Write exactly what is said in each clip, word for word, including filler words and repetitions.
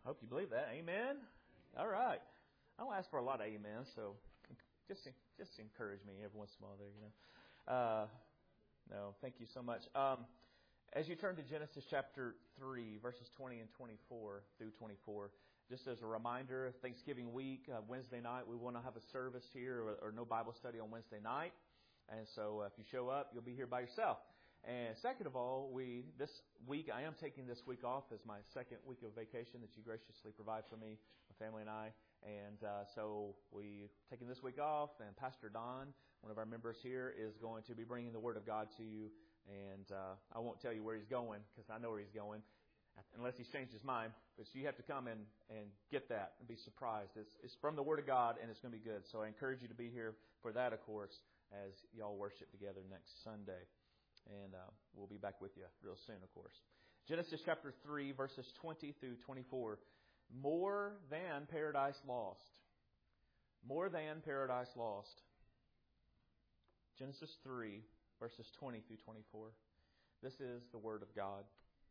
hope you believe that. Amen? All right. I don't ask for a lot of amen, so just just encourage me every once in a while there, you know. Uh, no, thank you so much. Um, as you turn to Genesis chapter three, verses twenty and twenty-four through twenty-four, just as a reminder, Thanksgiving week, uh, Wednesday night, we want to have a service here or, or no Bible study on Wednesday night. And so uh, if you show up, you'll be here by yourself. And second of all, we this week, I am taking this week off as my second week of vacation that you graciously provide for me, my family and I. And uh, so we're taking this week off, and Pastor Don, one of our members here, is going to be bringing the Word of God to you. And uh, I won't tell you where he's going, because I know where he's going, unless he's changed his mind. But you have to come and, and get that and be surprised. It's, it's from the Word of God, and it's going to be good. So I encourage you to be here for that, of course, as y'all worship together next Sunday. And uh, we'll be back with you real soon, of course. Genesis chapter three, verses twenty through twenty-four. More than Paradise Lost. More than Paradise Lost. Genesis three, verses twenty through twenty-four. This is the Word of God.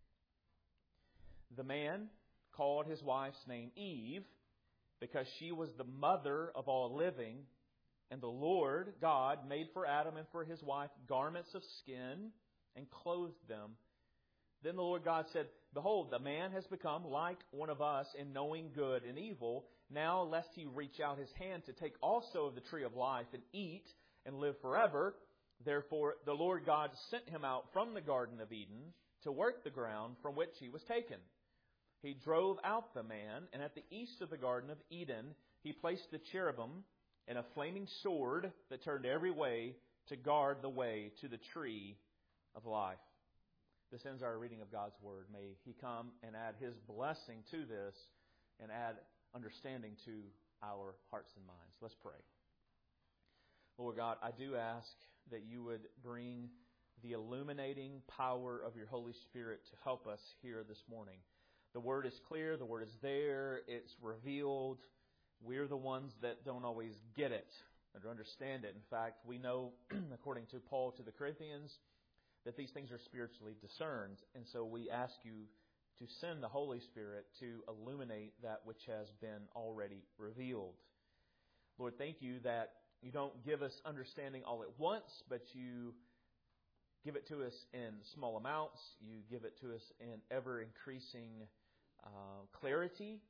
The man called his wife's name Eve, because she was the mother of all living. And the Lord God made for Adam and for his wife garments of skin and clothed them. Then the Lord God said, Behold, the man has become like one of us in knowing good and evil. Now lest he reach out his hand to take also of the tree of life and eat and live forever. Therefore the Lord God sent him out from the Garden of Eden to work the ground from which he was taken. He drove out the man, and at the east of the Garden of Eden he placed the cherubim and a flaming sword that turned every way to guard the way to the tree of life. This ends our reading of God's Word. May He come and add His blessing to this and add understanding to our hearts and minds. Let's pray. Lord God, I do ask that You would bring the illuminating power of Your Holy Spirit to help us here this morning. The Word is clear. The Word is there. It's revealed. We're the ones that don't always get it or understand it. In fact, we know, according to Paul to the Corinthians, that these things are spiritually discerned. And so we ask You to send the Holy Spirit to illuminate that which has been already revealed. Lord, thank You that You don't give us understanding all at once, but You give it to us in small amounts. You give it to us in ever-increasing uh, clarity,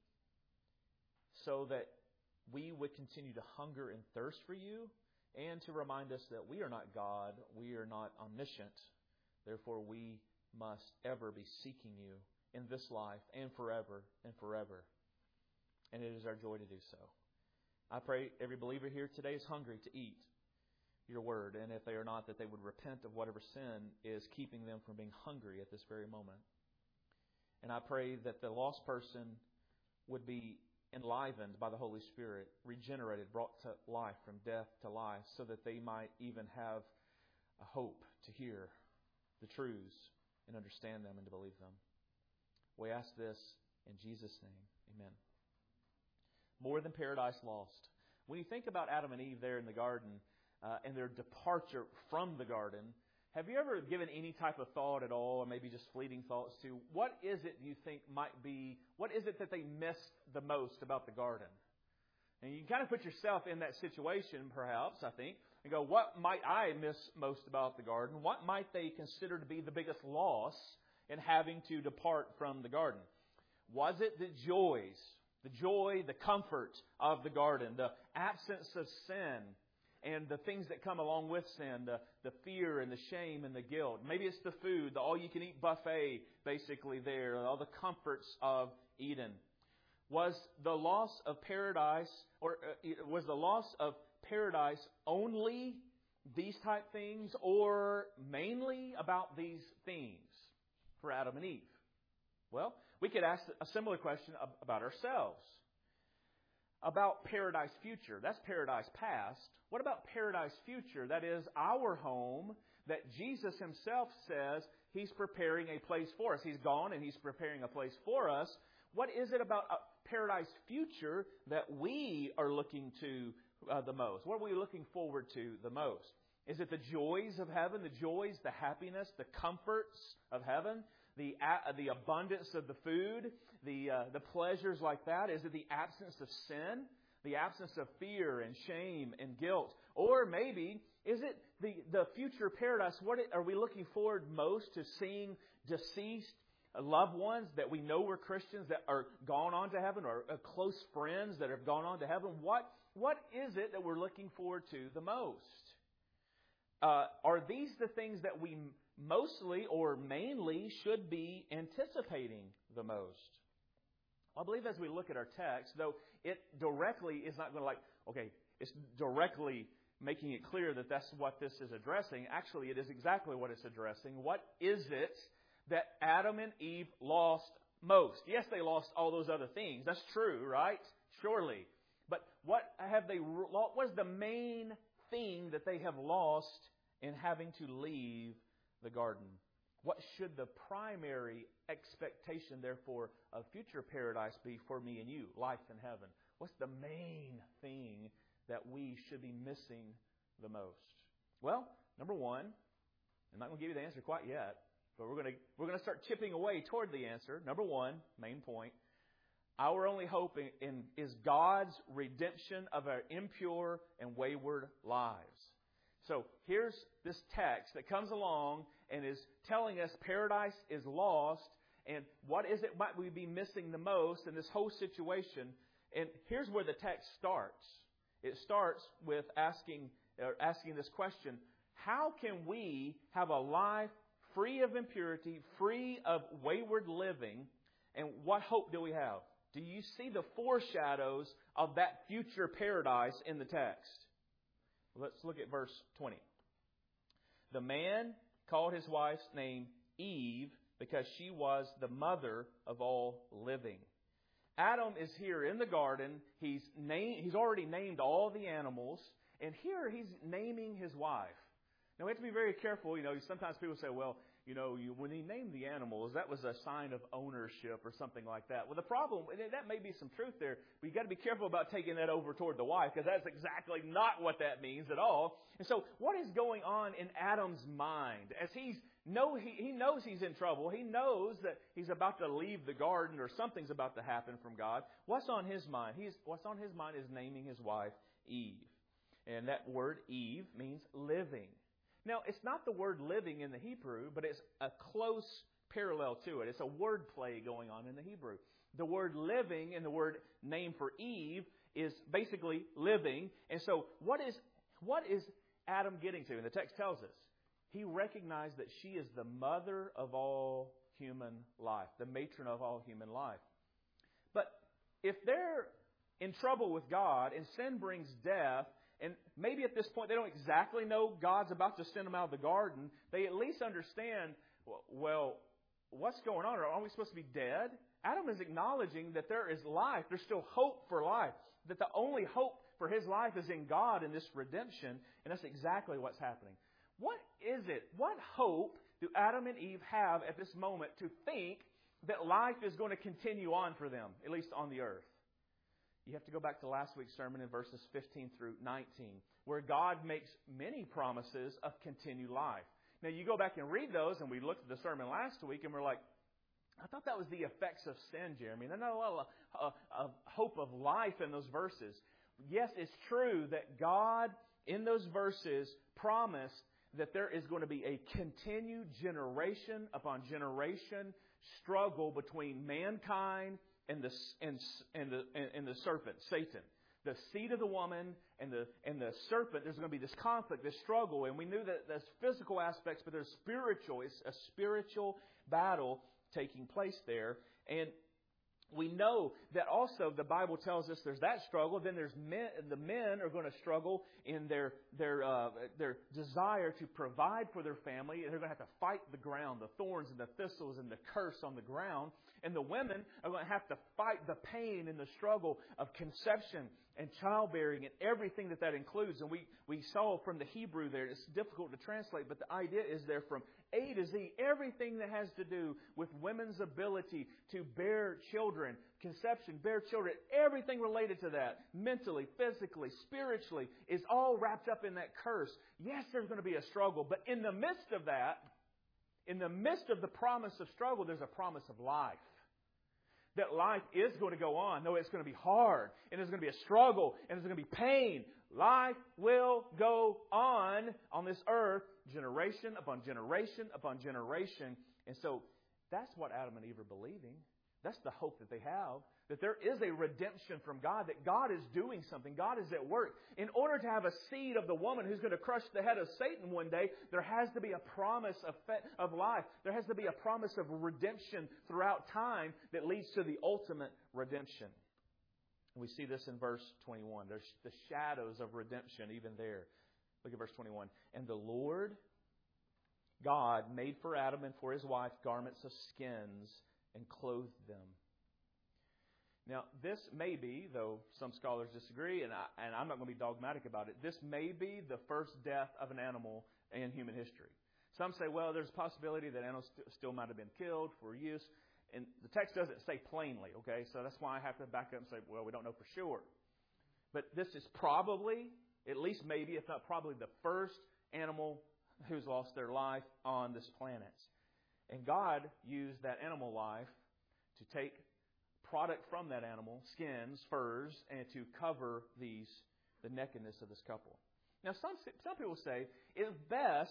so that we would continue to hunger and thirst for You, and to remind us that we are not God, we are not omniscient. Therefore, we must ever be seeking You in this life and forever and forever. And it is our joy to do so. I pray every believer here today is hungry to eat Your Word, and if they are not, that they would repent of whatever sin is keeping them from being hungry at this very moment. And I pray that the lost person would be enlivened by the Holy Spirit, regenerated, brought to life from death to life, so that they might even have a hope to hear the truths and understand them and to believe them. We ask this in Jesus' name. Amen. More than Paradise Lost. When you think about Adam and Eve there in the garden uh, and their departure from the garden, have you ever given any type of thought at all, or maybe just fleeting thoughts to what is it you think might be, what is it that they missed the most about the garden? And you kind of put yourself in that situation, perhaps, I think, and go, what might I miss most about the garden? What might they consider to be the biggest loss in having to depart from the garden? Was it the joys, the joy, the comfort of the garden, the absence of sin, and the things that come along with sin, the, the fear and the shame and the guilt? Maybe it's the food, the all-you-can-eat buffet, basically there, all the comforts of Eden. Was the loss of paradise, or uh, was the loss of paradise only these type things, or mainly about these themes for Adam and Eve? Well, we could ask a similar question about ourselves. About paradise future. That's paradise past. What about paradise future? That is our home that Jesus Himself says He's preparing a place for us. He's gone and He's preparing a place for us. What is it about paradise future that we are looking to uh, the most? What are we looking forward to the most? Is it the joys of heaven, the joys, the happiness, the comforts of heaven? the uh, the abundance of the food, the uh, the pleasures like that? Is it the absence of sin, the absence of fear and shame and guilt? Or maybe is it the, the future paradise? What are we looking forward most to, seeing deceased loved ones that we know were Christians that are gone on to heaven, or close friends that have gone on to heaven? What What is it that we're looking forward to the most? Uh, are these the things that we mostly or mainly should be anticipating the most? Well, I believe as we look at our text, though it directly is not going to like, okay, it's directly making it clear that that's what this is addressing. Actually, it is exactly what it's addressing. What is it that Adam and Eve lost most? Yes, they lost all those other things. That's true, right? Surely. But what have they? What is the main thing that they have lost in having to leave the garden? What should the primary expectation, therefore, of future paradise be for me and you? Life in heaven. What's the main thing that we should be missing the most? Well, number one, I'm not going to give you the answer quite yet, but we're going to we're going to start chipping away toward the answer. Number one, main point. Our only hope in, in is God's redemption of our impure and wayward lives. So here's this text that comes along and is telling us paradise is lost, and what is it might we be missing the most in this whole situation? And here's where the text starts. It starts with asking or asking this question: how can we have a life free of impurity, free of wayward living, and what hope do we have? Do you see the foreshadows of that future paradise in the text? Let's look at verse twenty. The man called his wife's name Eve because she was the mother of all living. Adam is here in the garden. He's named, he's already named all the animals. And here he's naming his wife. Now we have to be very careful. You know, sometimes people say, well, you know, you, when he named the animals, that was a sign of ownership or something like that. Well, the problem, and that may be some truth there, but you've got to be careful about taking that over toward the wife, because that's exactly not what that means at all. And so what is going on in Adam's mind as he's know he, he knows he's in trouble. He knows that he's about to leave the garden or something's about to happen from God. What's on his mind? He's, what's on his mind is naming his wife Eve. And that word Eve means living. Now, it's not the word living in the Hebrew, but it's a close parallel to it. It's a word play going on in the Hebrew. The word living and the word name for Eve is basically living. And so what is what is Adam getting to? And the text tells us. He recognized that she is the mother of all human life, the matron of all human life. But if they're in trouble with God and sin brings death, and maybe at this point they don't exactly know God's about to send them out of the garden, they at least understand, well, what's going on? Are we supposed to be dead? Adam is acknowledging that there is life. There's still hope for life. That the only hope for his life is in God in this redemption. And that's exactly what's happening. What is it? What hope do Adam and Eve have at this moment to think that life is going to continue on for them, at least on the earth? You have to go back to last week's sermon in verses fifteen through nineteen, where God makes many promises of continued life. Now, you go back and read those, and we looked at the sermon last week, and we're like, I thought that was the effects of sin, Jeremy. There's not a lot of, of hope of life in those verses. Yes, it's true that God, in those verses, promised that there is going to be a continued generation upon generation struggle between mankind and the and, and the and the serpent, Satan. The seed of the woman and the and the serpent, there's going to be this conflict, this struggle. And we knew that there's physical aspects, but there's spiritual. It's a spiritual battle taking place there. And we know that also the Bible tells us there's that struggle. Then there's men, the men are going to struggle in their their uh, their desire to provide for their family. They're going to have to fight the ground, the thorns and the thistles and the curse on the ground. And the women are going to have to fight the pain and the struggle of conception and childbearing and everything that that includes. And we, we saw from the Hebrew there, it's difficult to translate, but the idea is there from A to Z, everything that has to do with women's ability to bear children, conception, bear children, everything related to that, mentally, physically, spiritually, is all wrapped up in that curse. Yes, there's going to be a struggle, but in the midst of that, In the midst of the promise of struggle, there's a promise of life. That life is going to go on, though it's going to be hard, and there's going to be a struggle, and there's going to be pain. Life will go on on this earth, generation upon generation upon generation. And so that's what Adam and Eve are believing. That's the hope that they have. That there is a redemption from God. That God is doing something. God is at work. In order to have a seed of the woman who's going to crush the head of Satan one day, there has to be a promise of, of life. There has to be a promise of redemption throughout time that leads to the ultimate redemption. And we see this in verse twenty-one. There's the shadows of redemption even there. Look at verse twenty-one. And the Lord God made for Adam and for his wife garments of skins and clothed them. Now, this may be, though some scholars disagree, and, I, and I'm not going to be dogmatic about it, this may be the first death of an animal in human history. Some say, well, there's a possibility that animals st- still might have been killed for use. And the text doesn't say plainly, okay? So that's why I have to back up and say, well, we don't know for sure. But this is probably, at least maybe, if not probably, the first animal who's lost their life on this planet. And God used that animal life to take product from that animal, skins, furs, and to cover these the nakedness of this couple. Now, some some people say it's best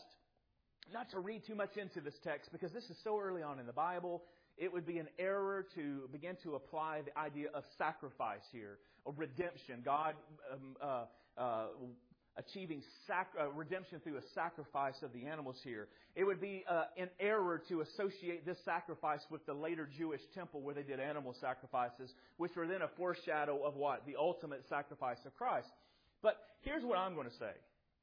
not to read too much into this text because this is so early on in the Bible. It would be an error to begin to apply the idea of sacrifice here, of redemption. God um, uh, uh, achieving sac- uh, redemption through a sacrifice of the animals here. It would be uh, an error to associate this sacrifice with the later Jewish temple where they did animal sacrifices, which were then a foreshadow of what? The ultimate sacrifice of Christ. But here's what I'm going to say.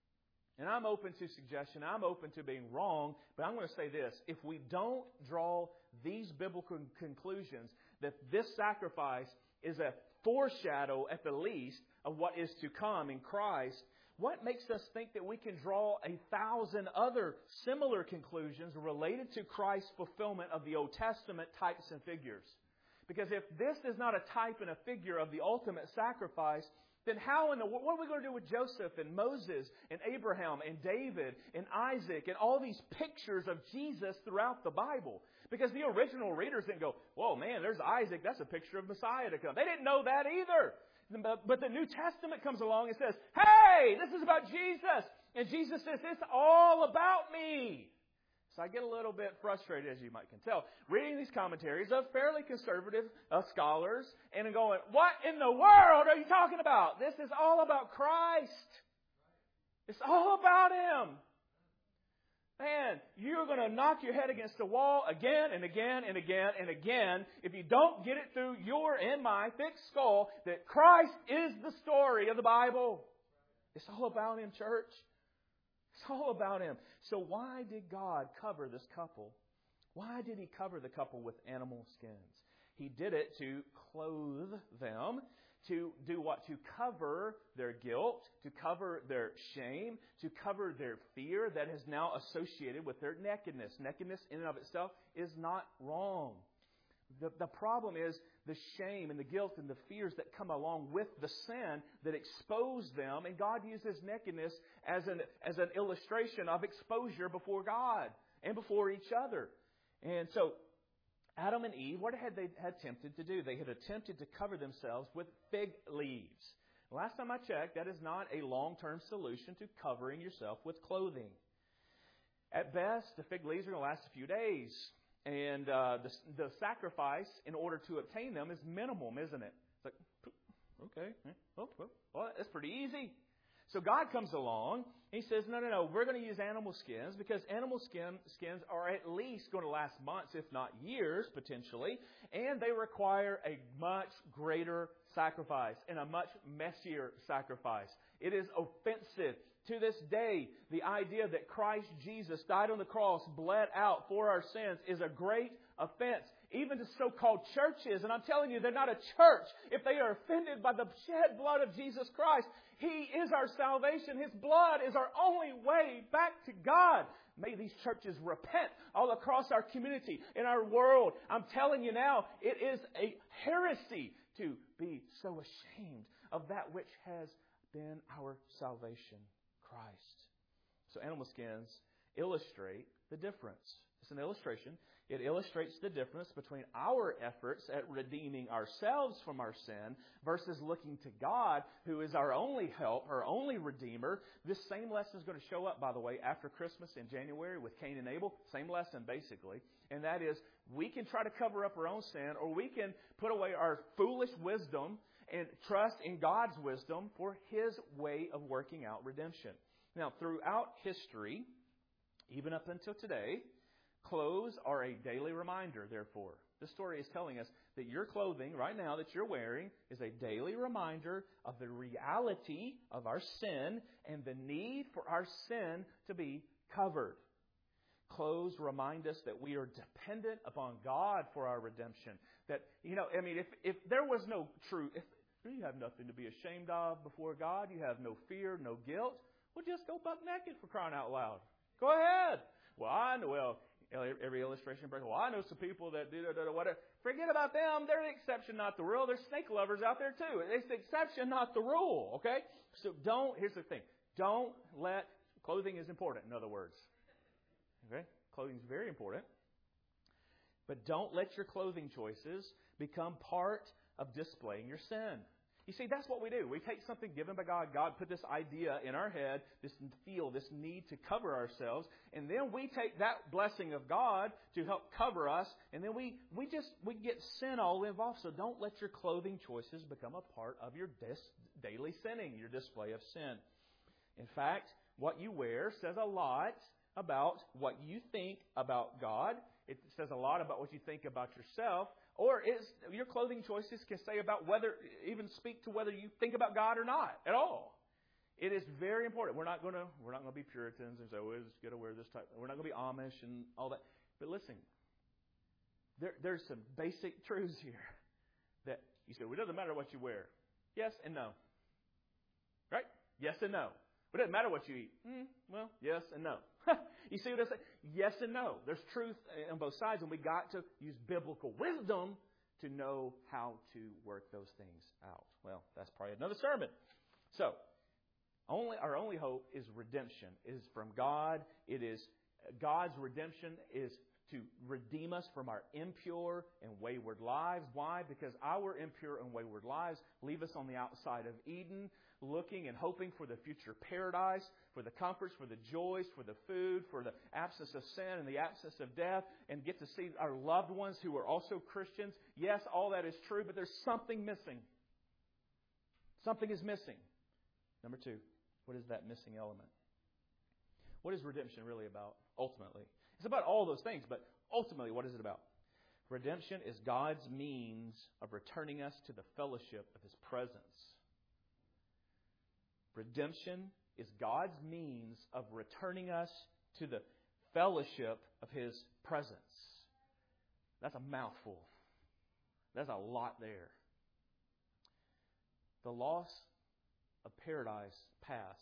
And I'm open to suggestion. I'm open to being wrong. But I'm going to say this. If we don't draw these biblical conclusions that this sacrifice is a foreshadow at the least of what is to come in Christ, what makes us think that we can draw a thousand other similar conclusions related to Christ's fulfillment of the Old Testament types and figures? Because if this is not a type and a figure of the ultimate sacrifice, then how in the what are we going to do with Joseph and Moses and Abraham and David and Isaac and all these pictures of Jesus throughout the Bible? Because the original readers didn't go, whoa, man, there's Isaac. That's a picture of Messiah to come. They didn't know that either. But the New Testament comes along and says, hey, this is about Jesus. And Jesus says, it's all about me. So I get a little bit frustrated, as you might can tell, reading these commentaries of fairly conservative uh, scholars and going, what in the world are you talking about? This is all about Christ. It's all about Him. Man, you're going to knock your head against the wall again and again and again and again if you don't get it through your and my thick skull that Christ is the story of the Bible. It's all about Him, church. It's all about Him. So why did God cover this couple? Why did He cover the couple with animal skins? He did it to clothe them. To do what? To cover their guilt, to cover their shame, to cover their fear that is now associated with their nakedness. Nakedness in and of itself is not wrong. The, the problem is the shame and the guilt and the fears that come along with the sin that expose them. And God uses nakedness as an, as an illustration of exposure before God and before each other. And so Adam and Eve, what had they had attempted to do? They had attempted to cover themselves with fig leaves. Last time I checked, that is not a long-term solution to covering yourself with clothing. At best, the fig leaves are going to last a few days. And uh, the, the sacrifice, in order to obtain them, is minimum, isn't it? It's like, okay, well, well, that's pretty easy. So God comes along, and He says, no, no, no, we're going to use animal skins because animal skin, skins are at least going to last months, if not years, potentially, and they require a much greater sacrifice and a much messier sacrifice. It is offensive. To this day, the idea that Christ Jesus died on the cross, bled out for our sins, is a great offense. Even to so-called churches. And I'm telling you, they're not a church if they are offended by the shed blood of Jesus Christ. He is our salvation. His blood is our only way back to God. May these churches repent all across our community, in our world. I'm telling you now, it is a heresy to be so ashamed of that which has been our salvation, Christ. So animal skins illustrate the difference. It's an illustration. It illustrates the difference between our efforts at redeeming ourselves from our sin versus looking to God, who is our only help, our only Redeemer. This same lesson is going to show up, by the way, after Christmas in January with Cain and Abel. Same lesson, basically. And that is, we can try to cover up our own sin, or we can put away our foolish wisdom and trust in God's wisdom for His way of working out redemption. Now, throughout history, even up until today, clothes are a daily reminder, therefore. This story is telling us that your clothing right now that you're wearing is a daily reminder of the reality of our sin and the need for our sin to be covered. Clothes remind us that we are dependent upon God for our redemption. That, you know, I mean, if, if there was no true, if you have nothing to be ashamed of before God, you have no fear, no guilt, well, just go buck naked, for crying out loud. Go ahead. Well, I know, well, every illustration break. Well, I know some people that do da, da, da, whatever. Forget about them. They're the exception, not the rule. There's snake lovers out there too. It's the exception, not the rule. Okay? So don't, here's the thing. Don't let, clothing is important, in other words. Okay? Clothing is very important. But don't let your clothing choices become part of displaying your sin. You see, that's what we do. We take something given by God. God put this idea in our head, this feel, this need to cover ourselves. And then we take that blessing of God to help cover us. And then we, we just, we get sin all involved. So don't let your clothing choices become a part of your dis- daily sinning, your display of sin. In fact, what you wear says a lot about what you think about God. It says a lot about what you think about yourself. Or it's, your clothing choices can say about whether, even speak to whether you think about God or not at all. It is very important. We're not going to, we're not going to be Puritans and say, well, we're just going to wear this type. We're not going to be Amish and all that. But listen, there, there's some basic truths here that you say, well, it doesn't matter what you wear. Yes and no. Right? Yes and no. It doesn't matter what you eat. Mm, well, yes and no. You see what I say? Yes and no. There's truth on both sides, and we got to use biblical wisdom to know how to work those things out. Well, that's probably another sermon. So, only our only hope is redemption. It is from God. It is God's redemption is to redeem us from our impure and wayward lives. Why? Because our impure and wayward lives leave us on the outside of Eden, looking and hoping for the future paradise, for the comforts, for the joys, for the food, for the absence of sin and the absence of death, and get to see our loved ones who are also Christians. Yes, all that is true, but there's something missing. Something is missing. Number two, what is that missing element? What is redemption really about, ultimately? It's about all those things, but ultimately, what is it about? Redemption is God's means of returning us to the fellowship of His presence. Redemption is God's means of returning us to the fellowship of His presence. That's a mouthful. That's a lot there. The loss of paradise past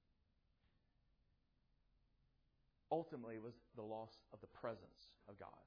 ultimately was the loss of the presence of God.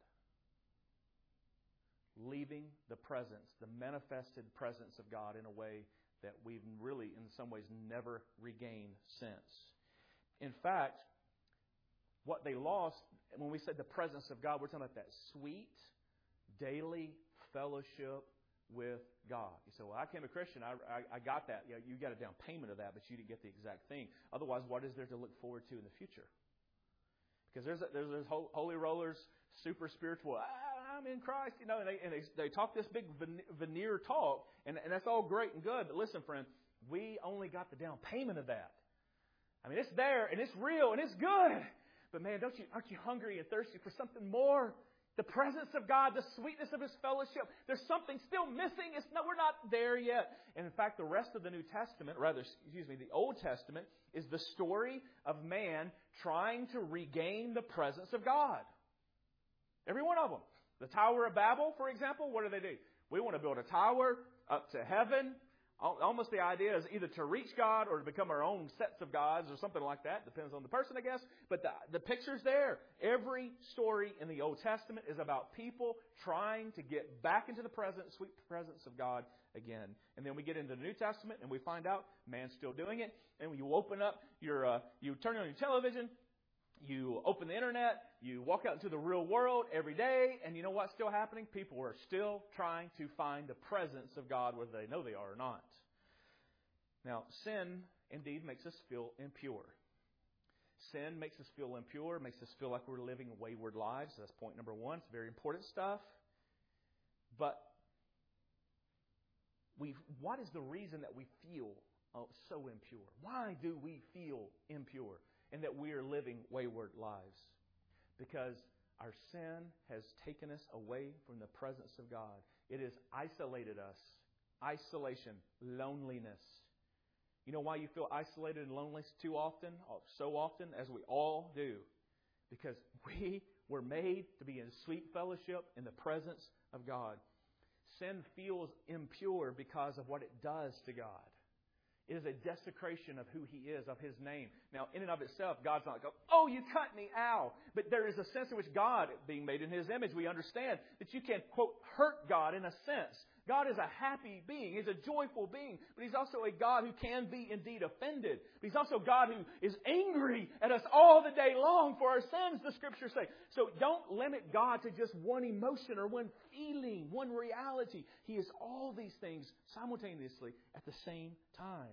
Leaving the presence, the manifested presence of God in a way that we've really, in some ways, never regained since. In fact, what they lost, when we said the presence of God, we're talking about that sweet, daily fellowship with God. You say, well, I became a Christian. I, I, I got that. You know, you got a down payment of that, but you didn't get the exact thing. Otherwise, what is there to look forward to in the future? Because there's a, there's those holy rollers, super spiritual, I'm in Christ, you know, and they, and they, they talk this big veneer talk, and, and that's all great and good. But listen, friend, we only got the down payment of that. I mean, it's there, and it's real, and it's good. But man, don't you aren't you hungry and thirsty for something more? The presence of God, the sweetness of His fellowship. There's something still missing. It's no, we're not there yet. And in fact, the rest of the New Testament, rather, excuse me, the Old Testament, is the story of man trying to regain the presence of God. Every one of them. The Tower of Babel, for example, what do they do? We want to build a tower up to heaven. Almost the idea is either to reach God or to become our own sets of gods or something like that. Depends on the person, I guess. But the, the picture's there. Every story in the Old Testament is about people trying to get back into the present, sweet presence of God again. And then we get into the New Testament and we find out man's still doing it. And when you open up your, uh, you turn on your television, You open the internet, you walk out into the real world every day, and you know what's still happening? People are still trying to find the presence of God whether they know they are or not. Now, sin indeed makes us feel impure. Sin makes us feel impure, makes us feel like we're living wayward lives. That's point number one. It's very important stuff. But we, what is the reason that we feel oh, so impure? Why do we feel impure and that we are living wayward lives? Because our sin has taken us away from the presence of God. It has isolated us. Isolation, loneliness. You know why you feel isolated and lonely too often, so often, as we all do? Because we were made to be in sweet fellowship in the presence of God. Sin feels impure because of what it does to God. It is a desecration of who He is, of His name. Now, in and of itself, God's not going, oh, you cut me, ow. But there is a sense in which God, being made in His image, we understand that you can, quote, hurt God in a sense. God is a happy being. He's a joyful being. But He's also a God who can be indeed offended. But He's also God who is angry at us all the day long for our sins, the Scriptures say. So don't limit God to just one emotion or one feeling, one reality. He is all these things simultaneously at the same time.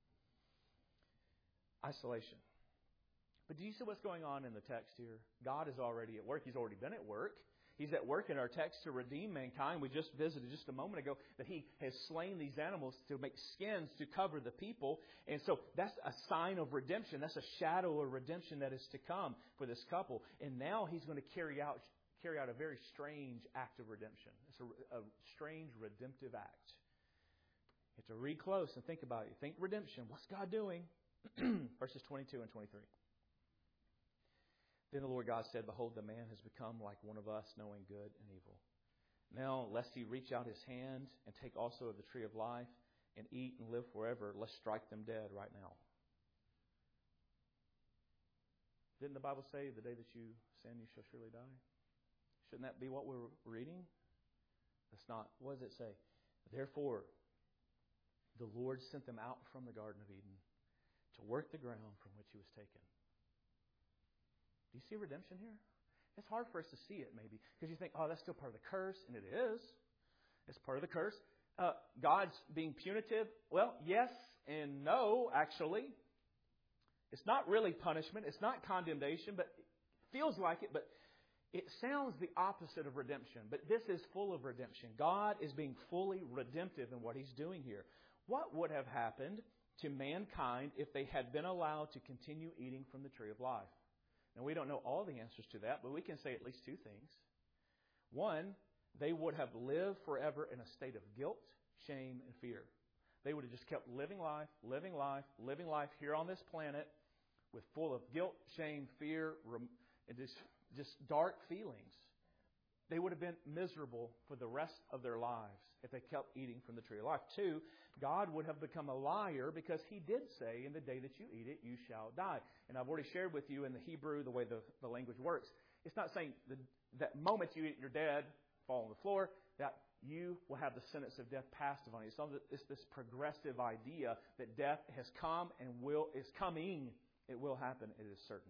Isolation. But do you see what's going on in the text here? God is already at work. He's already been at work. He's at work in our text to redeem mankind. We just visited just a moment ago that He has slain these animals to make skins to cover the people. And so that's a sign of redemption. That's a shadow of redemption that is to come for this couple. And now He's going to carry out carry out a very strange act of redemption. It's a, a strange redemptive act. You have to read close and think about it. Think redemption. What's God doing? Verses twenty-two and twenty-three. Then the Lord God said, behold, the man has become like one of us, knowing good and evil. Now, lest he reach out his hand and take also of the tree of life and eat and live forever, let's strike them dead right now. Didn't the Bible say, the day that you sin, you shall surely die? Shouldn't that be what we're reading? That's not. What does it say? Therefore, the Lord sent them out from the Garden of Eden to work the ground from which He was taken. Do you see redemption here? It's hard for us to see it, maybe, because you think, oh, that's still part of the curse, and it is. It's part of the curse. Uh, God's being punitive. Well, yes and no, actually. It's not really punishment. It's not condemnation, but it feels like it, but it sounds the opposite of redemption. But this is full of redemption. God is being fully redemptive in what He's doing here. What would have happened to mankind if they had been allowed to continue eating from the tree of life? Now, we don't know all the answers to that, but we can say at least two things. One, they would have lived forever in a state of guilt, shame, and fear. They would have just kept living life, living life, living life here on this planet with full of guilt, shame, fear, and just, just dark feelings. They would have been miserable for the rest of their lives if they kept eating from the tree of life. Two, God would have become a liar because He did say, in the day that you eat it, you shall die. And I've already shared with you in the Hebrew the way the, the language works. It's not saying the, that moment you eat it, you're dead, fall on the floor, that you will have the sentence of death passed upon you. So it's this progressive idea that death has come and will is coming. It will happen. It is certain.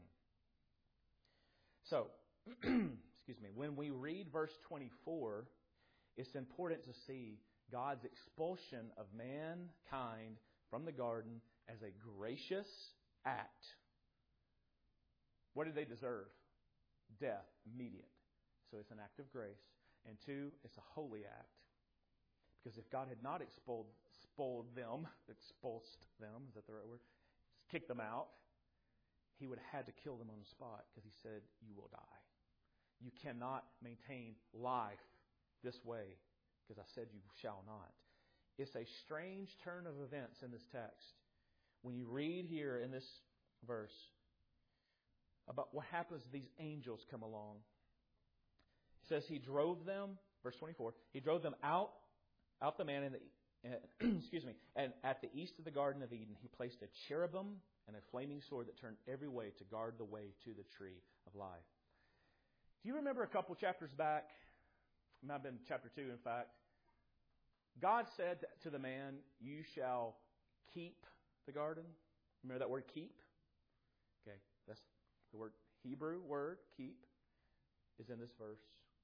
So, excuse me, when we read verse twenty-four, it's important to see God's expulsion of mankind from the garden as a gracious act. What did they deserve? Death, immediate. So it's an act of grace. And two, it's a holy act. Because if God had not expelled, expelled them, expulsed them, is that the right word? Kicked them out, He would have had to kill them on the spot because He said, you will die. You cannot maintain life this way because I said you shall not. It's a strange turn of events in this text. When you read here in this verse about what happens if these angels come along. It says He drove them, verse twenty-four, He drove them out, out the man in the, uh, excuse me, and at the east of the Garden of Eden, He placed a cherubim and a flaming sword that turned every way to guard the way to the tree of life. Do you remember a couple chapters back? It might have been chapter two, in fact. God said to the man, you shall keep the garden. Remember that word keep? Okay, that's the word Hebrew word, keep, is in this verse.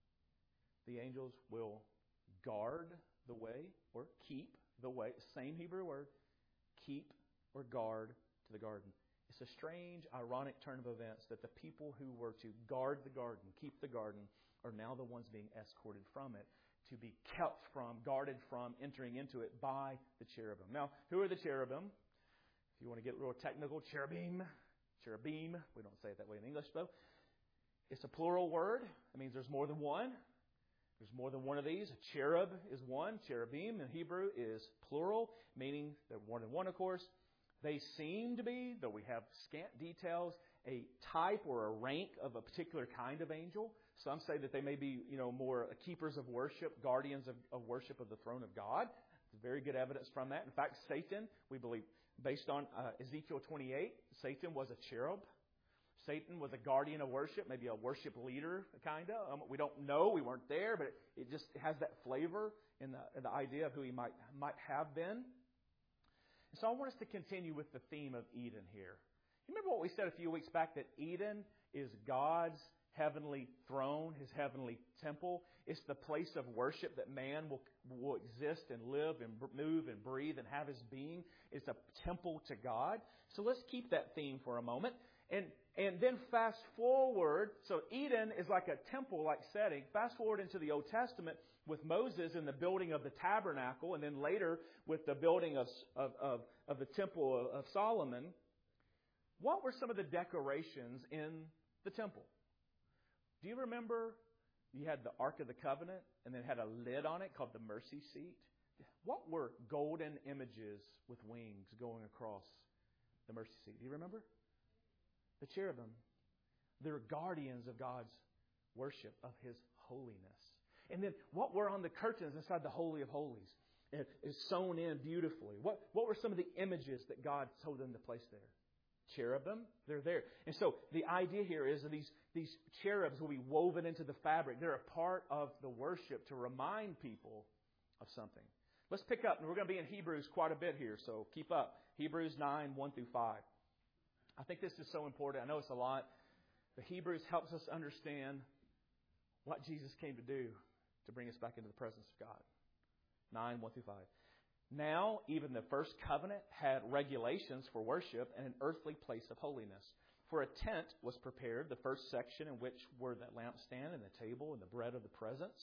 The angels will guard the way or keep the way. Same Hebrew word, keep or guard to the garden. It's a strange, ironic turn of events that the people who were to guard the garden, keep the garden, are now the ones being escorted from it, to be kept from, guarded from, entering into it by the cherubim. Now, who are the cherubim? If you want to get real technical, cherubim, cherubim. We don't say it that way in English, though. It's a plural word. It means there's more than one. There's more than one of these. A cherub is one. Cherubim in Hebrew is plural, meaning they're more than one, of course. They seem to be, though we have scant details, a type or a rank of a particular kind of angel. Some say that they may be, you know, more keepers of worship, guardians of, of worship of the throne of God. There's very good evidence from that. In fact, Satan, we believe, based on uh, Ezekiel twenty-eight, Satan was a cherub. Satan was a guardian of worship, maybe a worship leader, kind of. Um, we don't know. We weren't there, but it, it just has that flavor in the, in the idea of who he might might have been. And so I want us to continue with the theme of Eden here. You remember what we said a few weeks back, that Eden is God's heavenly throne, His heavenly temple. It's the place of worship that man will, will exist and live and move and breathe and have his being. It's a temple to God. So let's keep that theme for a moment. And and then fast forward. So Eden is like a temple-like setting. Fast forward into the Old Testament with Moses in the building of the tabernacle, and then later with the building of of of, of the temple of Solomon. What were some of the decorations in the temple? Do you remember you had the Ark of the Covenant and then had a lid on it called the mercy seat? What were golden images with wings going across the mercy seat? Do you remember? The cherubim. They're guardians of God's worship, of His holiness. And then what were on the curtains inside the Holy of Holies? It is sewn in beautifully. What, what were some of the images that God told them to place there? Cherubim, they're there. And so the idea here is that these, these cherubs will be woven into the fabric. They're a part of the worship to remind people of something. Let's pick up, and we're going to be in Hebrews quite a bit here, so keep up. Hebrews nine, one through five. I think this is so important. I know it's a lot. The Hebrews helps us understand what Jesus came to do to bring us back into the presence of God. nine, one through five. Now, even the first covenant had regulations for worship and an earthly place of holiness. For a tent was prepared, the first section in which were the lampstand and the table and the bread of the presence.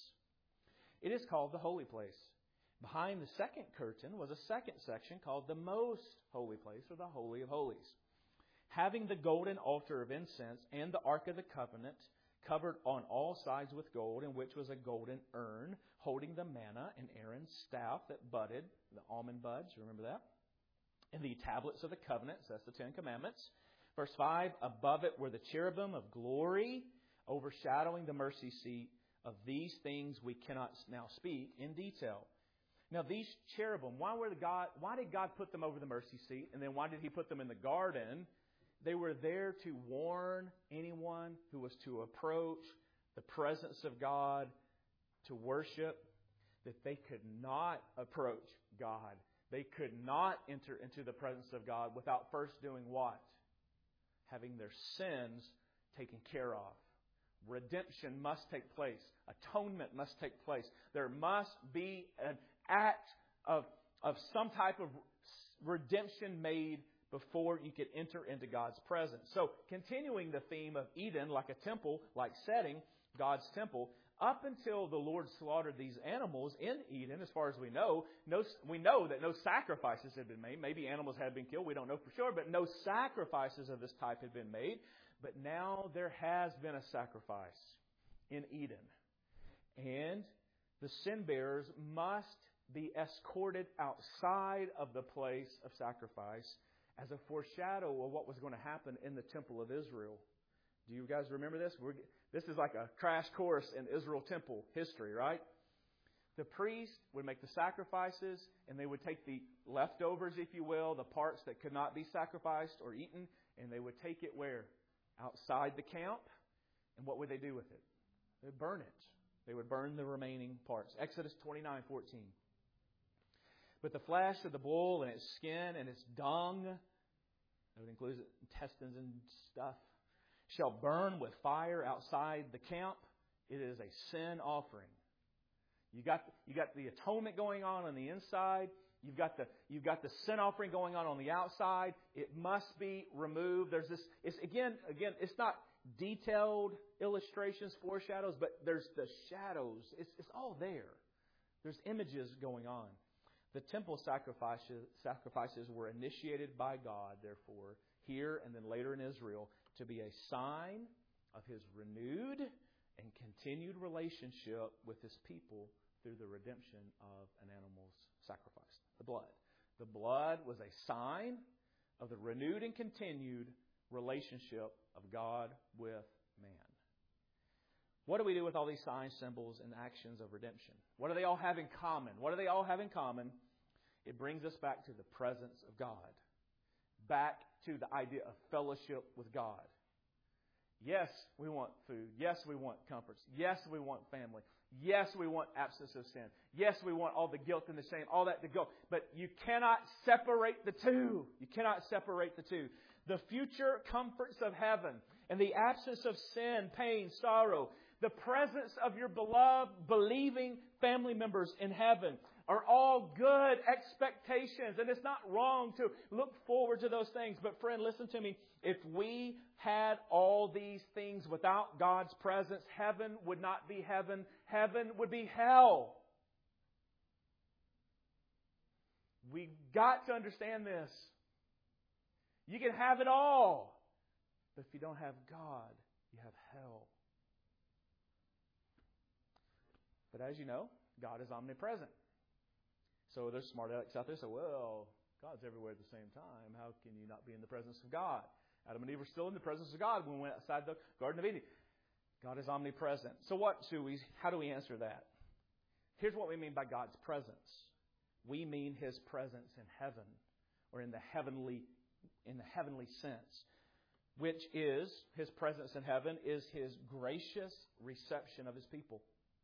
It is called the holy place. Behind the second curtain was a second section called the most holy place, or the Holy of Holies, having the golden altar of incense and the Ark of the Covenant, covered on all sides with gold, in which was a golden urn holding the manna and Aaron's staff that budded, the almond buds, remember that? And the tablets of the covenant, so that's the Ten Commandments. Verse five, above it were the cherubim of glory, overshadowing the mercy seat. Of these things we cannot now speak in detail. Now these cherubim, why were the God? Why did God put them over the mercy seat? And then why did He put them in the garden? They were there to warn anyone who was to approach the presence of God to worship that they could not approach God. They could not enter into the presence of God without first doing what? Having their sins taken care of. Redemption must take place. Atonement must take place. There must be an act of, of some type of redemption made before you could enter into God's presence. So, continuing the theme of Eden, like a temple-like setting, God's temple, up until the Lord slaughtered these animals in Eden, as far as we know, no, we know that no sacrifices had been made. Maybe animals had been killed, we don't know for sure, but no sacrifices of this type had been made. But now there has been a sacrifice in Eden. And the sin bearers must be escorted outside of the place of sacrifice as a foreshadow of what was going to happen in the temple of Israel. Do you guys remember this? We're, this is like a crash course in Israel temple history, right? The priest would make the sacrifices, and they would take the leftovers, if you will, the parts that could not be sacrificed or eaten, and they would take it where? Outside the camp. And what would they do with it? They would burn it. They would burn the remaining parts. Exodus twenty-nine fourteen. But the flesh of the bull and its skin and its dung, that includes intestines and stuff, shall burn with fire outside the camp. It is a sin offering. You got you got the atonement going on on the inside. You've got the you've got the sin offering going on on the outside. It must be removed. There's this. It's again again. It's not detailed illustrations, foreshadows, but there's the shadows. It's it's all there. There's images going on. The temple sacrifices sacrifices were initiated by God, therefore, here and then later in Israel, to be a sign of His renewed and continued relationship with His people through the redemption of an animal's sacrifice, the blood. The blood was a sign of the renewed and continued relationship of God with man. What do we do with all these signs, symbols, and actions of redemption? What do they all have in common? What do they all have in common? It brings us back to the presence of God. Back to the idea of fellowship with God. Yes, we want food. Yes, we want comforts. Yes, we want family. Yes, we want absence of sin. Yes, we want all the guilt and the shame, all that to go. But you cannot separate the two. You cannot separate the two. The future comforts of heaven and the absence of sin, pain, sorrow, the presence of your beloved, believing family members in heaven are all good expectations. And it's not wrong to look forward to those things. But friend, listen to me. If we had all these things without God's presence, heaven would not be heaven. Heaven would be hell. We've got to understand this. You can have it all. But if you don't have God, you have hell. But as you know, God is omnipresent. So there's smart alecks out there who say, well, God's everywhere at the same time. How can you not be in the presence of God? Adam and Eve were still in the presence of God when we went outside the Garden of Eden. God is omnipresent. So what do we, how do we answer that? Here's what we mean by God's presence. We mean His presence in heaven, or in the heavenly, in the heavenly sense, which is, His presence in heaven is His gracious reception of His people.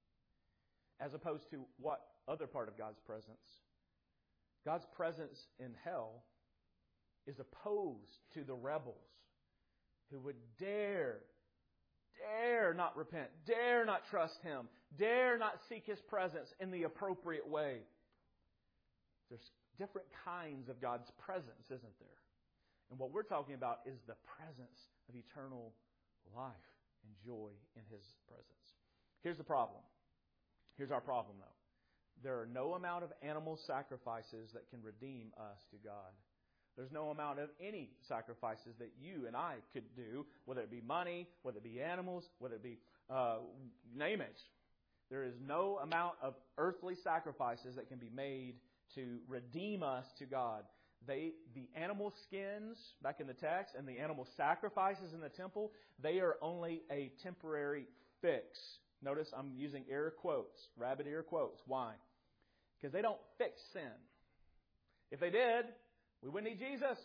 As opposed to what other part of God's presence? God's presence in hell is opposed to the rebels who would dare, dare not repent, dare not trust Him, dare not seek His presence in the appropriate way. There's different kinds of God's presence, isn't there? And what we're talking about is the presence of eternal life and joy in His presence. Here's the problem. Here's our problem, though. There are no amount of animal sacrifices that can redeem us to God. There's no amount of any sacrifices that you and I could do, whether it be money, whether it be animals, whether it be, uh, name it. There is no amount of earthly sacrifices that can be made to redeem us to God. They, the animal skins back in the text and the animal sacrifices in the temple, they are only a temporary fix. Notice I'm using air quotes, rabbit ear quotes. Why? Because they don't fix sin. If they did, we wouldn't need Jesus.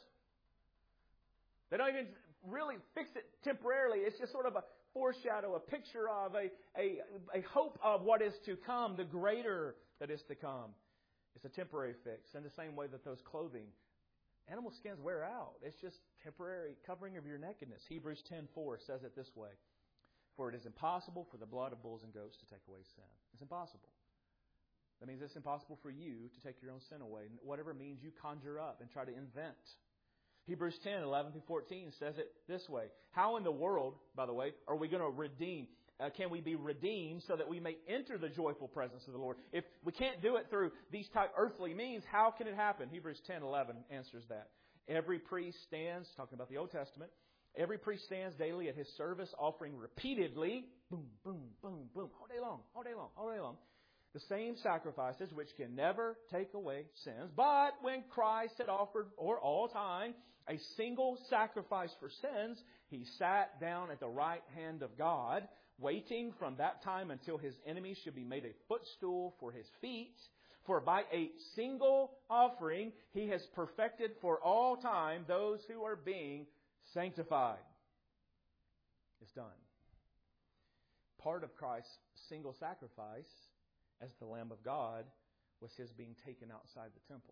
They don't even really fix it temporarily. It's just sort of a foreshadow, a picture of, a, a, a hope of what is to come, the greater that is to come. It's a temporary fix. In the same way that those clothing, animal skins wear out. It's just temporary covering of your nakedness. Hebrews ten four says it this way. For it is impossible for the blood of bulls and goats to take away sin. It's impossible. That means it's impossible for you to take your own sin away. Whatever means you conjure up and try to invent. Hebrews ten eleven through fourteen says it this way. How in the world, by the way, are we going to redeem? Uh, can we be redeemed so that we may enter the joyful presence of the Lord? If we can't do it through these type earthly means, how can it happen? Hebrews ten eleven answers that. Every priest stands, talking about the Old Testament, every priest stands daily at his service, offering repeatedly, boom, boom, boom, boom, all day long, all day long, all day long, the same sacrifices which can never take away sins. But when Christ had offered for all time a single sacrifice for sins, He sat down at the right hand of God, waiting from that time until His enemies should be made a footstool for His feet. For by a single offering He has perfected for all time those who are being sanctified. It's done. Part of Christ's single sacrifice as the Lamb of God was His being taken outside the temple.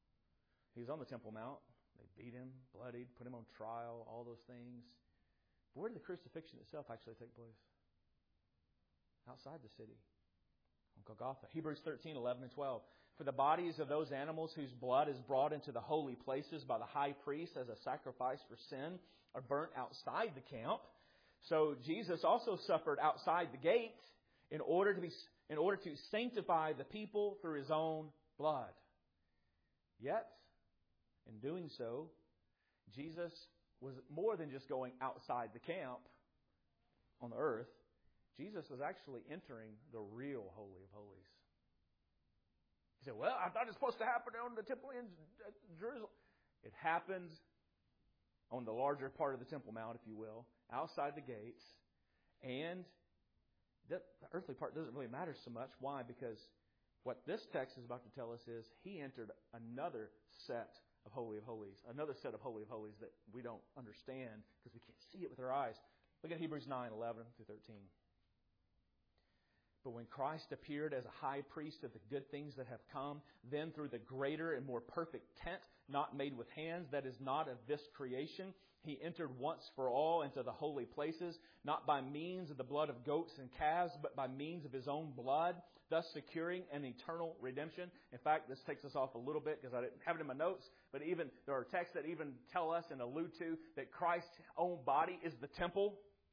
He was on the Temple Mount. They beat Him, bloodied, put Him on trial, all those things. But where did the crucifixion itself actually take place? Outside the city. On Golgotha. Hebrews thirteen, eleven and twelve. For the bodies of those animals whose blood is brought into the holy places by the high priest as a sacrifice for sin are burnt outside the camp. So Jesus also suffered outside the gate in order to be, in order to sanctify the people through His own blood. Yet, in doing so, Jesus was more than just going outside the camp on the earth. Jesus was actually entering the real Holy of Holies. You say, well, I thought it was supposed to happen on the temple in Jerusalem. It happened on the larger part of the Temple Mount, if you will, outside the gates. And the earthly part doesn't really matter so much. Why? Because what this text is about to tell us is He entered another set of Holy of Holies. Another set of Holy of Holies that we don't understand because we can't see it with our eyes. Look at Hebrews nine, eleven through thirteen. But when Christ appeared as a high priest of the good things that have come, then through the greater and more perfect tent, not made with hands, that is not of this creation, He entered once for all into the holy places, not by means of the blood of goats and calves, but by means of His own blood, thus securing an eternal redemption. In fact, this takes us off a little bit because I didn't have it in my notes, but even there are texts that even tell us and allude to that Christ's own body is the temple.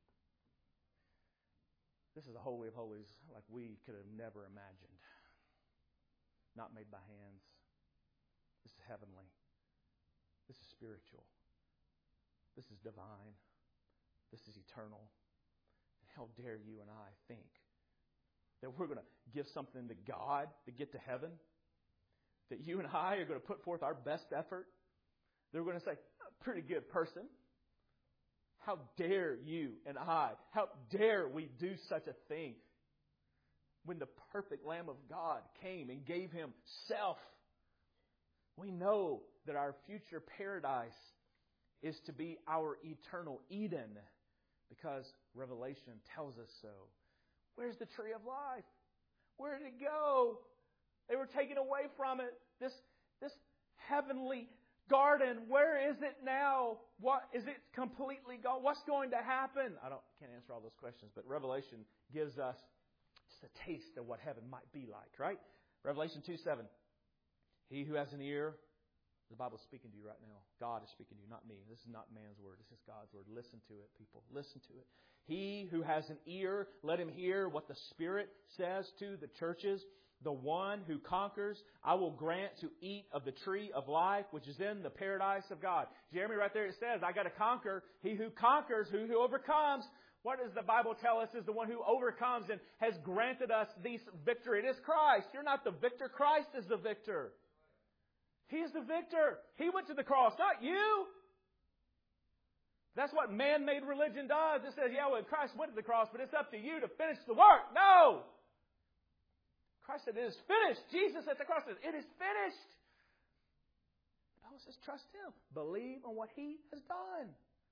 This is a Holy of Holies like we could have never imagined. Not made by hands. This is heavenly. This is spiritual. This is divine. This is eternal. And how dare you and I think that we're going to give something to God to get to heaven? That you and I are going to put forth our best effort? They're going to say, a pretty good person. How dare you and I, how dare we do such a thing when the perfect Lamb of God came and gave Himself? We know that our future paradise is to be our eternal Eden because Revelation tells us so. Where's the tree of life? Where did it go? They were taken away from it. This, this heavenly garden, where is it now? What is it completely gone? What's going to happen? I don't can't answer all those questions, but Revelation gives us just a taste of what heaven might be like, right? Revelation two seven. He who has an ear, the Bible's speaking to you right now. God is speaking to you, not me. This is not man's word. This is God's word. Listen to it, people. Listen to it. He who has an ear, let him hear what the Spirit says to the churches. The one who conquers, I will grant to eat of the tree of life, which is in the paradise of God. Jeremy, right there it says, I got to conquer. He who conquers, who, who overcomes. What does the Bible tell us is the one who overcomes and has granted us this victory? It is Christ. You're not the victor. Christ is the victor. He is the victor. He went to the cross, not you. That's what man-made religion does. It says, yeah, well, Christ went to the cross, but it's up to you to finish the work. No! Christ said, it is finished. Jesus at the cross said, it is finished. The Bible says, trust Him. Believe on what He has done.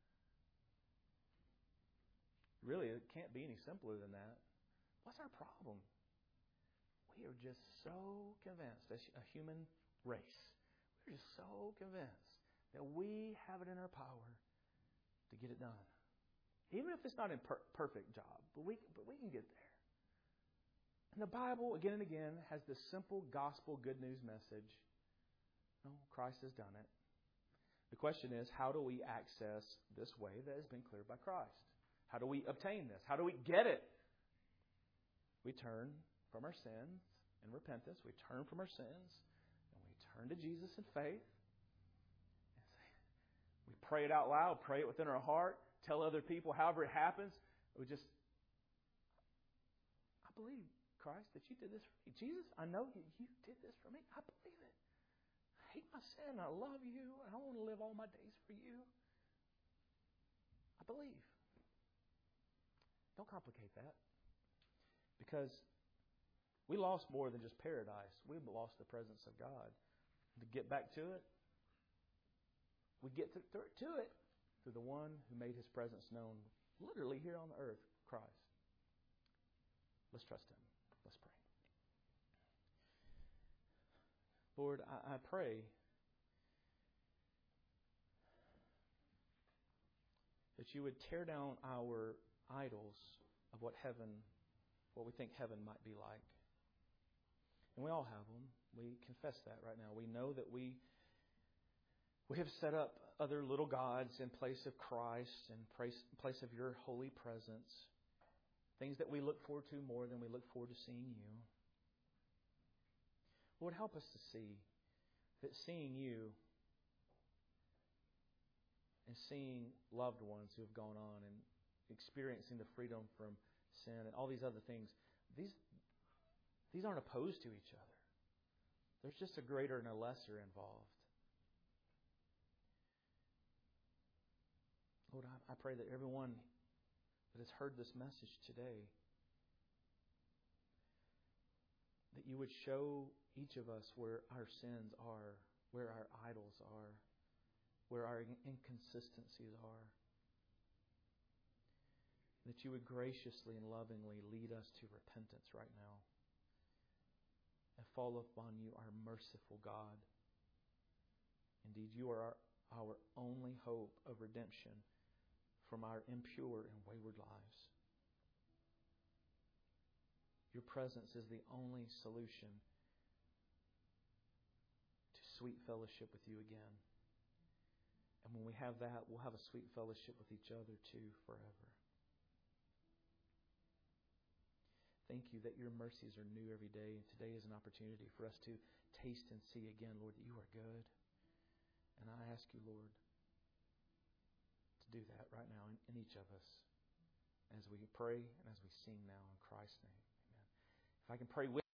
Really, it can't be any simpler than that. What's our problem? We are just so convinced, as a human race, we're just so convinced that we have it in our power to get it done. Even if it's not a per- perfect job, but we, but we can get there. And the Bible, again and again, has this simple gospel good news message. No, Christ has done it. The question is, how do we access this way that has been cleared by Christ? How do we obtain this? How do we get it? We turn from our sins in repentance. We turn from our sins. And we turn to Jesus in faith. We pray it out loud. Pray it within our heart. Tell other people however it happens. We just, I believe, Christ, that you did this for me. Jesus, I know you, you did this for me. I believe it. I hate my sin. I love you. And I want to live all my days for you. I believe. Don't complicate that. Because we lost more than just paradise. We lost the presence of God. To get back to it, we get to, to it through the one who made His presence known literally here on the earth, Christ. Let's trust Him. Let's pray. Lord, I, I pray that you would tear down our idols of what heaven, what we think heaven might be like. And we all have them. We confess that right now. We know that we we have set up other little gods in place of Christ, in place, in place of your holy presence. Things that we look forward to more than we look forward to seeing you. Lord, help us to see that seeing you and seeing loved ones who have gone on and experiencing the freedom from sin and all these other things, these these aren't opposed to each other. There's just a greater and a lesser involved. Lord, I, I pray that everyone that has heard this message today, that you would show each of us where our sins are, where our idols are, where our inconsistencies are. That you would graciously and lovingly lead us to repentance right now. And fall upon you, our merciful God. Indeed, you are our, our only hope of redemption from our impure and wayward lives. Your presence is the only solution to sweet fellowship with you again. And when we have that, we'll have a sweet fellowship with each other too forever. Thank you that your mercies are new every day. And today is an opportunity for us to taste and see again, Lord, that you are good. And I ask you, Lord, to do that right now in, in each of us as we pray and as we sing now in Christ's name. Amen. If I can pray with